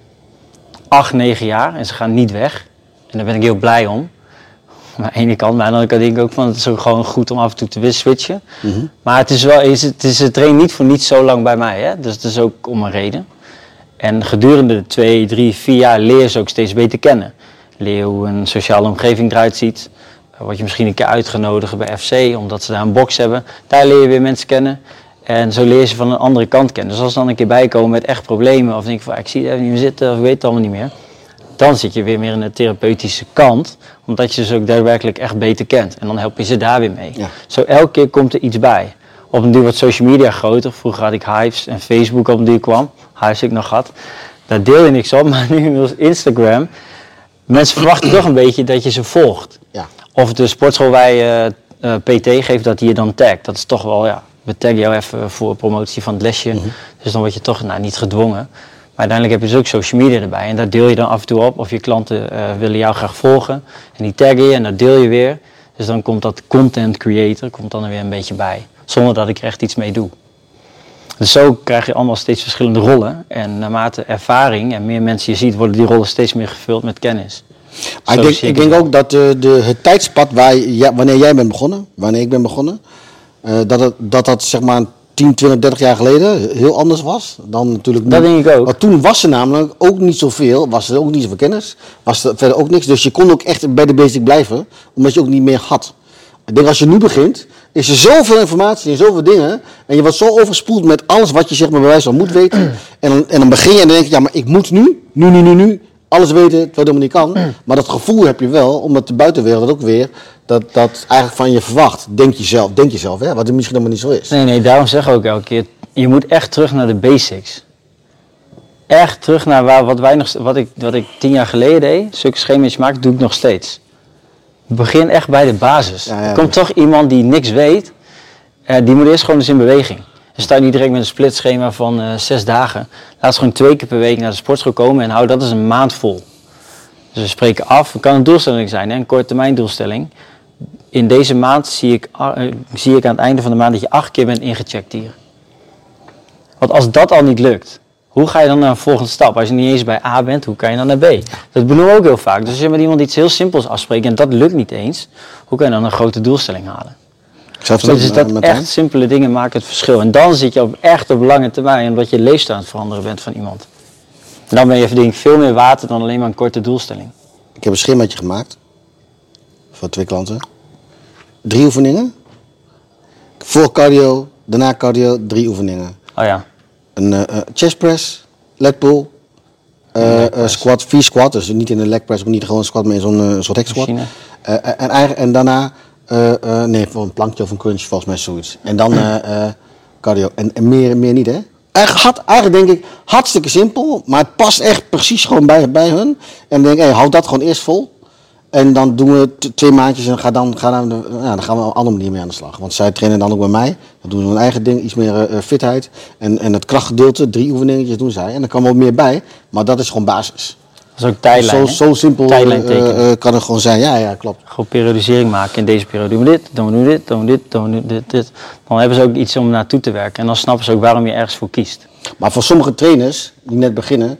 8, 9 jaar en ze gaan niet weg. En daar ben ik heel blij om. Maar aan de ene kant, maar aan de andere kant denk ik ook van het is ook gewoon goed om af en toe te switchen. Mm-hmm. Maar het is wel, ze trainen niet voor niet zo lang bij mij, hè? Dus het is ook om een reden. En gedurende de 2, 3, 4 jaar leer je ze ook steeds beter kennen. Leer hoe een sociale omgeving eruit ziet. Word je misschien een keer uitgenodigd bij FC, omdat ze daar een box hebben. Daar leer je weer mensen kennen. En zo leer je ze van een andere kant kennen. Dus als ze dan een keer bijkomen met echt problemen, of denk je van ik zie het even niet meer zitten, of ik weet het allemaal niet meer. Dan zit je weer meer in de therapeutische kant, omdat je ze ook daadwerkelijk echt beter kent. En dan help je ze daar weer mee. Ja. Zo elke keer komt er iets bij. Op een duur wordt social media groter. Vroeger had ik Hives en Facebook op een duur kwam. Hives heb ik nog gehad. Daar deel je niks op, maar nu inmiddels Instagram. Mensen verwachten toch een beetje dat je ze volgt. Ja. Of de sportschool waar je PT geeft, dat die je dan tagt. Dat is toch wel, we taggen jou even voor promotie van het lesje. Mm-hmm. Dus dan word je toch niet gedwongen. Maar uiteindelijk heb je dus ook social media erbij. En daar deel je dan af en toe op. Of je klanten willen jou graag volgen. En die taggen je en dat deel je weer. Dus dan komt dat content creator dan er weer een beetje bij. Zonder dat ik er echt iets mee doe. Dus zo krijg je allemaal steeds verschillende rollen. En naarmate ervaring en meer mensen je ziet, worden die rollen steeds meer gevuld met kennis. Maar ik denk ook dat het tijdspad wanneer jij bent begonnen, wanneer ik ben begonnen, dat zeg maar 10, 20, 30 jaar geleden heel anders was dan natuurlijk nu. Dat denk ik ook. Want toen was er namelijk ook niet zoveel, was er ook niet zoveel kennis, was er verder ook niks. Dus je kon ook echt bij de basic blijven, omdat je ook niet meer had. Ik denk als je nu begint, is er zoveel informatie en zoveel dingen. En je wordt zo overspoeld met alles wat je zeg maar bij wijze van moet weten. En dan begin je en dan denk je, ja, maar ik moet nu alles weten, terwijl dat helemaal niet kan. Maar dat gevoel heb je wel, omdat de buitenwereld ook weer dat eigenlijk van je verwacht. Denk jezelf, hè, wat het misschien helemaal niet zo is. Nee, daarom zeg ik ook elke keer, je moet echt terug naar de basics. Echt terug naar wat ik 10 jaar geleden deed, zulke schema's maken, doe ik nog steeds. Begin echt bij de basis. Ja, er komt toch iemand die niks weet, die moet eerst gewoon eens in beweging. En sta je niet direct met een splitschema van 6 dagen. Laat ze gewoon 2 keer per week naar de sportschool komen en hou dat eens een maand vol. Dus we spreken af, het kan een doelstelling zijn, hè, een korte termijn doelstelling. In deze maand zie ik aan het einde van de maand dat je 8 keer bent ingecheckt hier. Want als dat al niet lukt, hoe ga je dan naar een volgende stap? Als je niet eens bij A bent, hoe kan je dan naar B? Dat benoemen we ook heel vaak. Dus als je met iemand iets heel simpels afspreekt en dat lukt niet eens, hoe kan je dan een grote doelstelling halen? Dus dat echt simpele dingen maken het verschil. En dan zit je op lange termijn, omdat je leefstijl aan het veranderen bent van iemand. En dan ben je denk ik veel meer waard dan alleen maar een korte doelstelling. Ik heb een schemaatje gemaakt voor 2 klanten. 3 oefeningen. Voor cardio, daarna cardio, 3 oefeningen. Oh ja. Een chest press, leg pull, squat, 4 squat, dus niet in een leg press, ook niet gewoon een squat, maar in zo'n soort hek squat. En daarna, voor een plankje of een crunch, volgens mij zoiets. En dan cardio. En meer niet, hè? Eigenlijk denk ik hartstikke simpel, maar het past echt precies gewoon bij hun. En dan denk ik, houd dat gewoon eerst vol. En dan doen we 2 maandjes en dan gaan we op een andere manier mee aan de slag. Want zij trainen dan ook bij mij. Dan doen we hun eigen ding, iets meer fitheid. En het krachtgedeelte, 3 oefeningetjes doen zij. En dan kan wel meer bij, maar dat is gewoon basis. Dat is ook tijdlijn. Zo simpel kan het gewoon zijn. Ja, klopt. Gewoon periodisering maken. In deze periode doen we dit, doen we dit, doen we dit, doen we dit. Dan hebben ze ook iets om naartoe te werken. En dan snappen ze ook waarom je ergens voor kiest. Maar voor sommige trainers die net beginnen,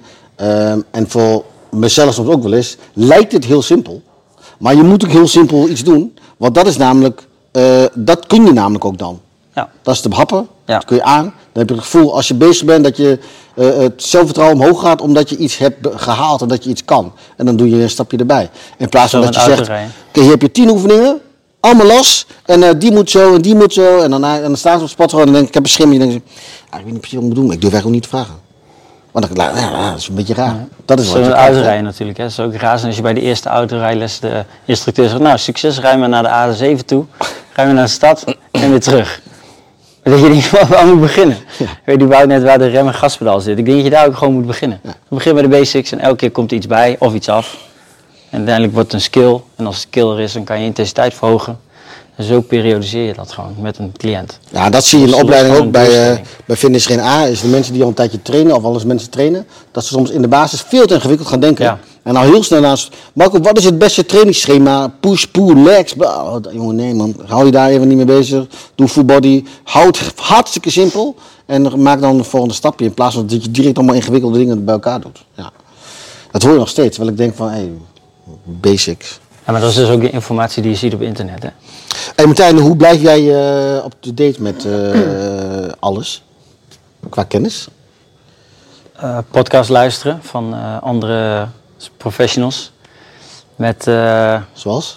en voor mezelf soms ook wel eens, lijkt het heel simpel. Maar je moet ook heel simpel iets doen. Want dat is namelijk, dat kun je namelijk ook dan. Ja. Dat is te happen, Ja. dat kun je aan. Dan heb je het gevoel als je bezig bent dat je het zelfvertrouwen omhoog gaat omdat je iets hebt gehaald en dat je iets kan. En dan doe je een stapje erbij. In plaats van dat je zegt, oké, hier heb je 10 oefeningen, allemaal los. En die moet zo en die moet zo. En dan staan ze op spot en dan denk ik, ik heb een schim. En dan denk ik, ik weet niet precies wat ik moet doen, maar ik durf eigenlijk niet te vragen. Want dat is een beetje raar. Ja. Dat is wat je autorijden natuurlijk. Hè. Dat is ook raar zijn als je bij de eerste autorijles de instructeur zegt, nou succes, rij maar naar de A7 toe. Rij maar naar de stad en weer terug. Dan denk je niet, waar moet ik beginnen? Ja. Weet je überhaupt net waar de rem en gaspedaal zit. Ik denk dat je daar ook gewoon moet beginnen. Ja. Begin bij de basics en elke keer komt er iets bij of iets af. En uiteindelijk wordt het een skill. En als het skill er is, dan kan je intensiteit verhogen. En zo periodiseer je dat gewoon met een cliënt. Ja, dat zie je in de opleiding ook bij Fitness Geen A. Is de mensen die al een tijdje trainen, of al eens mensen trainen, dat ze soms in de basis veel te ingewikkeld gaan denken. Ja. En al heel snel naast, Marco, wat is het beste trainingsschema? Push, pull, legs. Jongen, nee man, hou je daar even niet mee bezig. Doe full body. Houd hartstikke simpel. En maak dan de volgende stapje. In plaats van dat je direct allemaal ingewikkelde dingen bij elkaar doet. Ja. Dat hoor je nog steeds. Terwijl ik denk van, basics. Ja, maar dat is dus ook de informatie die je ziet op internet, hè? Hey Martijn, hoe blijf jij up-to-date met alles? Qua kennis? Podcast luisteren van andere professionals. Met... Zoals?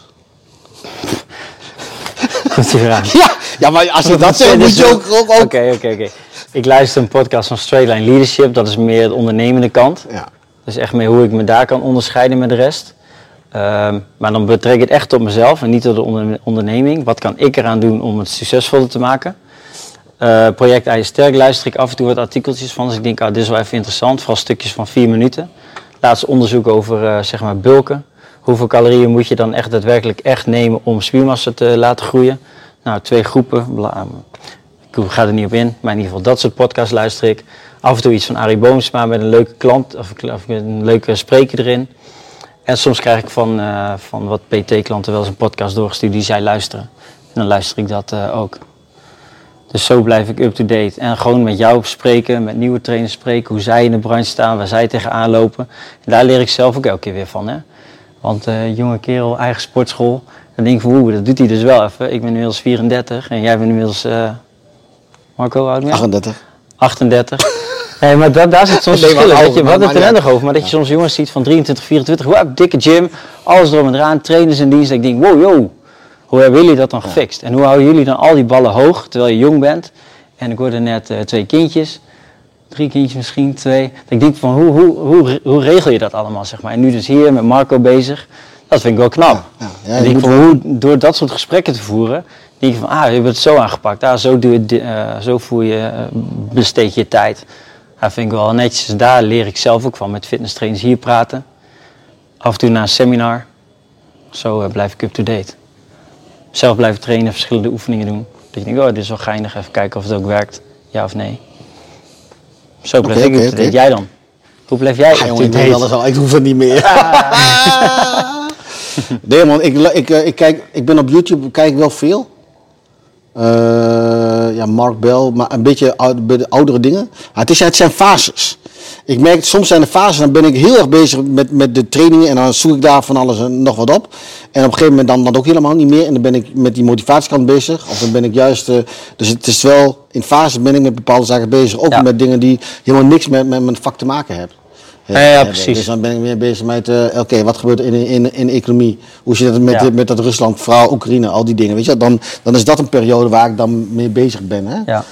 Komt ie weer aan. Ja, maar als je dat zegt, moet je ook... Oké. Ik luister een podcast van Straight Line Leadership. Dat is meer de ondernemende kant. Ja. Dat is echt meer hoe ik me daar kan onderscheiden met de rest. Maar dan betrek ik het echt op mezelf en niet op de onderneming. Wat kan ik eraan doen om het succesvoller te maken? Project IJsterk luister ik af en toe wat artikeltjes van. Dus ik denk, dit is wel even interessant. Vooral stukjes van 4 minuten. Laatst onderzoek over bulken. Hoeveel calorieën moet je dan echt daadwerkelijk nemen om spiermassa te laten groeien? Nou, 2 groepen. Ik ga er niet op in. Maar in ieder geval dat soort podcasts luister ik. Af en toe iets van Arie Boomsma met een leuke klant of een leuke spreker erin. En soms krijg ik van wat PT-klanten wel eens een podcast doorgestuurd die zij luisteren. En dan luister ik dat ook. Dus zo blijf ik up-to-date. En gewoon met jou spreken, met nieuwe trainers spreken, hoe zij in de branche staan, waar zij tegenaan lopen. En daar leer ik zelf ook elke keer weer van. Hè? Want jonge kerel, eigen sportschool. Dan denk ik van, dat doet hij dus wel even. Ik ben inmiddels 34 en jij bent inmiddels, Marco, hoe oud ben je? 38. 38. Nee, maar daar zit soms verschil in. We hadden het er net nog over, maar dat je soms jongens ziet van 23, 24, wow, dikke gym, alles erom en eraan, trainers in dienst. Ik denk, wow, Hoe hebben jullie dat dan gefixt? En hoe houden jullie dan al die ballen hoog, terwijl je jong bent? En ik hoorde net 2 kindjes, 3 kindjes misschien, 2. Ik denk van, hoe regel je dat allemaal, zeg maar? En nu dus hier met Marco bezig. Dat vind ik wel knap. En ik denk van, door dat soort gesprekken te voeren, denk je van, je hebt het zo aangepakt. Zo besteed je tijd. Dat vind ik wel netjes. Dus daar leer ik zelf ook van, met fitnesstrainers hier praten. Af en toe naar een seminar. Zo blijf ik up-to-date. Zelf blijven trainen, verschillende oefeningen doen. Dat je denkt, dit is wel geinig, even kijken of het ook werkt. Ja of nee. Zo blijf ik up-to-date. Jij dan? Hoe blijf jij up-to-date? Ik hoef het niet meer. Nee man, ik ben op YouTube, kijk wel veel. Mark Bell, maar een beetje oudere dingen. Het zijn fases. Ik merk, soms zijn de fases, dan ben ik heel erg bezig met de trainingen en dan zoek ik daar van alles en nog wat op. En op een gegeven moment dan ook helemaal niet meer en dan ben ik met die motivatiekant bezig. Of dan ben ik juist, dus het is wel, in fases ben ik met bepaalde zaken bezig. Ook met dingen die helemaal niks met mijn vak te maken hebben. Ja, precies. Dus dan ben ik meer bezig met, wat gebeurt er in de economie? Hoe zit het met dat Rusland, vooral Oekraïne, al die dingen. Weet je? Dan is dat een periode waar ik dan mee bezig ben. Hè? Ja.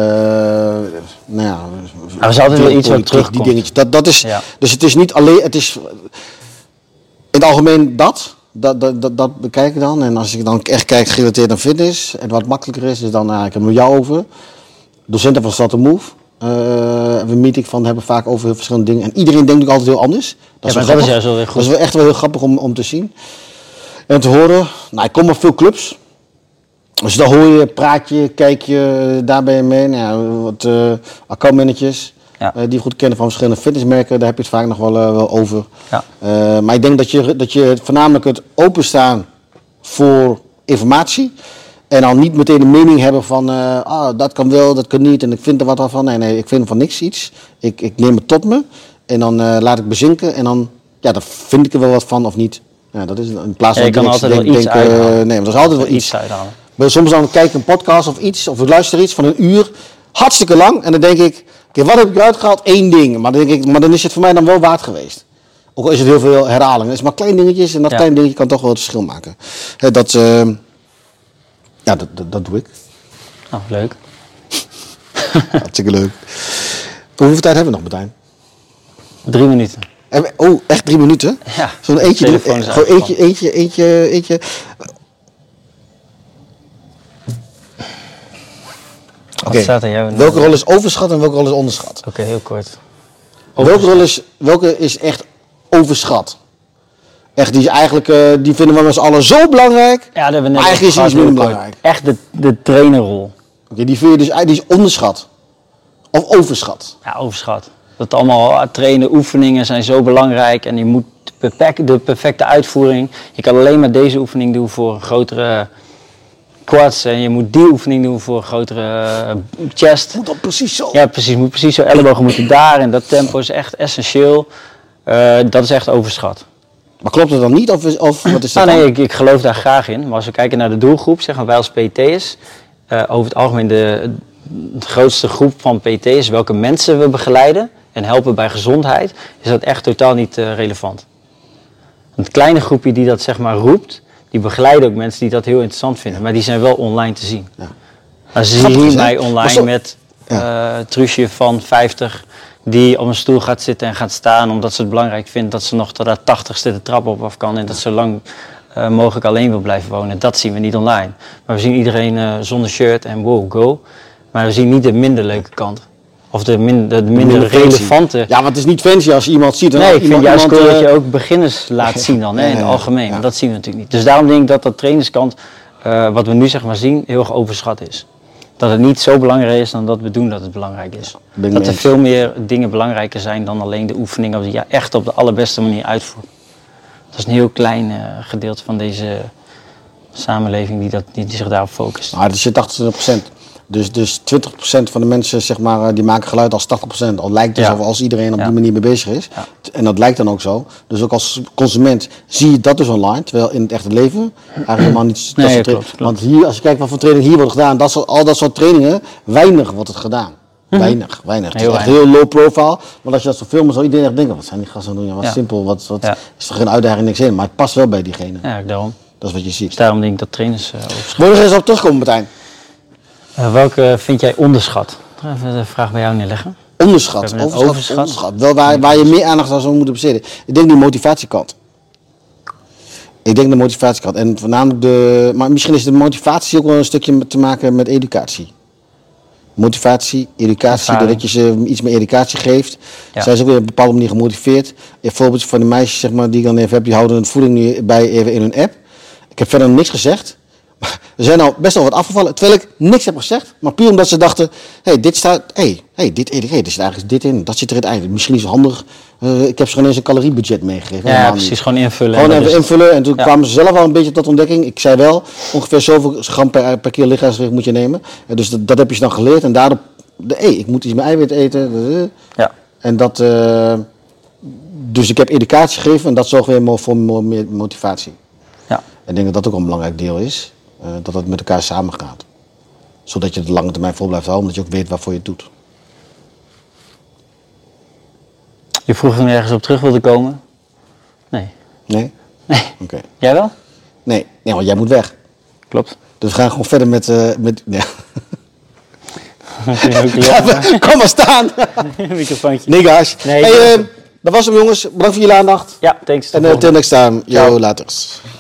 Er is altijd wel iets wat terugkomt. Die dingetjes. Dat is, dus het is niet alleen, het is in het algemeen dat bekijk ik dan. En als ik dan echt kijk gerelateerd aan fitness en wat makkelijker is dan, ik heb het met jou over. Docenten van Start to Move. We meeting van hebben vaak over heel verschillende dingen. En iedereen denkt ook altijd heel anders. Dat is juist wel weer goed. Dat is wel echt wel heel grappig om te zien. En te horen. Nou, ik kom op veel clubs. Dus dan hoor je, praat je, kijk je, daar ben je mee. Wat accountmanagers die goed kennen van verschillende fitnessmerken. Daar heb je het vaak nog wel over. Ja. Maar ik denk dat je voornamelijk het openstaan voor informatie. En dan niet meteen een mening hebben van, dat kan wel, dat kan niet en ik vind er wat van. Nee, ik vind van niks iets. Ik neem het tot me en dan laat ik bezinken en dan vind ik er wel wat van of niet. Ja, dat is in plaats van je kan altijd wel iets uithalen. Nee, maar er is altijd wel iets uithalen. Maar soms dan kijk ik een podcast of iets, of ik luister iets van een uur, hartstikke lang. En dan denk ik, wat heb ik eruit gehaald? 1 ding. Maar dan denk ik, dan is het voor mij dan wel waard geweest. Ook al is het heel veel herhalingen. Het is maar klein dingetjes en dat klein dingetje kan toch wel het verschil maken. Dat doe ik. Oh, leuk. Hartstikke leuk. Hoeveel tijd hebben we nog, Martijn? 3 minuten. Oh, echt 3 minuten? Ja. Zo'n eentje. Gewoon eentje. Oké. Welke rol is overschat en welke rol is onderschat? Oké, heel kort. Welke is echt overschat? Echt, die vinden we met z'n allen zo belangrijk. Ja, dat hebben we net eigenlijk is iets minder belangrijk. Echt de trainerrol. Oké, die vind je dus die is onderschat. Of overschat. Ja, overschat. Dat allemaal trainen, oefeningen zijn zo belangrijk en je moet de perfecte uitvoering. Je kan alleen maar deze oefening doen voor een grotere quads en je moet die oefening doen voor een grotere chest. Moet dat precies zo? Ja, precies. Moet precies zo. Ellebogen moeten daar en dat tempo is echt essentieel. Dat is echt overschat. Maar klopt het dan niet of wat is dat? Nee, ik geloof daar graag in. Maar als we kijken naar de doelgroep, zeg maar wij als PT'ers, over het algemeen de grootste groep van PT'ers, welke mensen we begeleiden en helpen bij gezondheid, is dat echt totaal niet relevant. Een kleine groepje die dat zeg maar roept, die begeleiden ook mensen die dat heel interessant vinden, maar die zijn wel online te zien. Ja. Dan zie je mij online met Truusje van 50 die op een stoel gaat zitten en gaat staan omdat ze het belangrijk vindt dat ze nog tot haar 80ste de trap op af kan en dat ze lang mogelijk alleen wil blijven wonen. Dat zien we niet online. Maar we zien iedereen zonder shirt en wow, go. Maar we zien niet de minder leuke kant. Of de minder relevante. Ja, want het is niet fancy als je iemand ziet. Nee, ik vind juist cool dat je ook beginners laat zien dan, in het algemeen. Maar dat zien we natuurlijk niet. Dus daarom denk ik dat trainerskant, wat we nu zeg maar zien, heel erg overschat is. Dat het niet zo belangrijk is dan dat we doen dat het belangrijk is. Dat er veel meer dingen belangrijker zijn dan alleen de oefeningen die je echt op de allerbeste manier uitvoert. Dat is een heel klein gedeelte van deze samenleving die zich daarop focust. Maar het is 80%. Dus 20% van de mensen zeg maar, die maken geluid als 80%. Al lijkt het alsof als iedereen op die manier mee bezig is. Ja. En dat lijkt dan ook zo. Dus ook als consument zie je dat dus online. Terwijl in het echte leven eigenlijk helemaal niet. Klopt. Want hier, als je kijkt wat voor training hier wordt gedaan. Al dat soort trainingen, weinig wordt het gedaan. Weinig. Het is echt heel low profile. Maar als je dat zo filmen, zou iedereen echt denken, wat zijn die gasten doen? Ja, wat simpel, wat is er geen uitdaging, niks in. Maar het past wel bij diegene. Ja, daarom. Dat is wat je ziet. Dus daarom denk ik dat trainers overschatten. Moet je er eens op terugkomen, Martijn? Welke vind jij onderschat? Even de vraag bij jou neerleggen. Onderschat. Wel waar je meer aandacht aan zou moeten besteden. Ik denk die motivatiekant. En voornamelijk maar misschien is de motivatie ook wel een stukje te maken met educatie. Motivatie, educatie, doordat je ze iets meer educatie geeft. Ja. Zijn ze ook weer op een bepaalde manier gemotiveerd. Een voorbeeldje van de meisjes zeg maar, die ik dan even heb, die houden hun voeding nu bij even in hun app. Ik heb verder niks gezegd. Maar er zijn al best wel wat afgevallen, terwijl ik niks heb gezegd. Maar puur omdat ze dachten, dit staat, er zit eigenlijk dit in, dat zit er in het eind. Misschien is het handig, ik heb ze gewoon eens een caloriebudget meegegeven. Ja, precies, gewoon invullen. Gewoon even invullen en toen kwamen ze zelf al een beetje tot ontdekking. Ik zei wel, ongeveer zoveel gram per kilo lichaamsgewicht moet je nemen. Dus dat heb je dan geleerd en daardoor, ik moet iets met eiwit eten. Ja. En dat, dus ik heb educatie gegeven en dat zorgt weer voor meer motivatie. Ja. En ik denk dat dat ook een belangrijk deel is. Dat het met elkaar samengaat. Zodat je het de lange termijn vol blijft houden, omdat je ook weet waarvoor je het doet. Je vroeg of je ergens op terug wilde komen? Nee. Nee? Nee. Oké. Jij wel? Nee, want jij moet weg. Klopt. Dus we gaan gewoon verder met ja. Kom maar staan. Microfoontje. Nee, guys. Nee, hey, dat was hem, jongens. Bedankt voor jullie aandacht. Ja, thanks. En till next time. Yo, laters.